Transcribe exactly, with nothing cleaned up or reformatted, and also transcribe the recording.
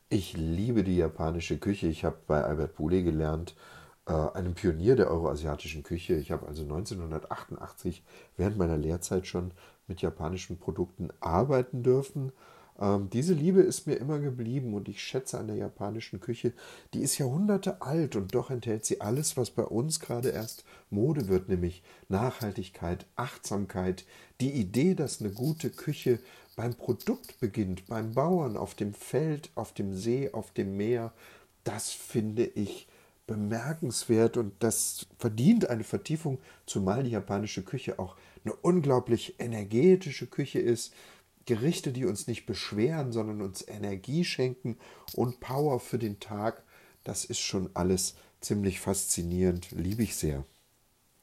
Ich liebe die japanische Küche. Ich habe bei Albert Bouley gelernt, äh, einem Pionier der euroasiatischen Küche. Ich habe also neunzehnhundertachtundachtzig während meiner Lehrzeit schon mit japanischen Produkten arbeiten dürfen. Ähm, diese Liebe ist mir immer geblieben und ich schätze an der japanischen Küche, die ist Jahrhunderte alt und doch enthält sie alles, was bei uns gerade erst Mode wird, nämlich Nachhaltigkeit, Achtsamkeit, die Idee, dass eine gute Küche beim Produkt beginnt, beim Bauern, auf dem Feld, auf dem See, auf dem Meer. Das finde ich bemerkenswert und das verdient eine Vertiefung, zumal die japanische Küche auch eine unglaublich energetische Küche ist. Gerichte, die uns nicht beschweren, sondern uns Energie schenken und Power für den Tag. Das ist schon alles ziemlich faszinierend, liebe ich sehr.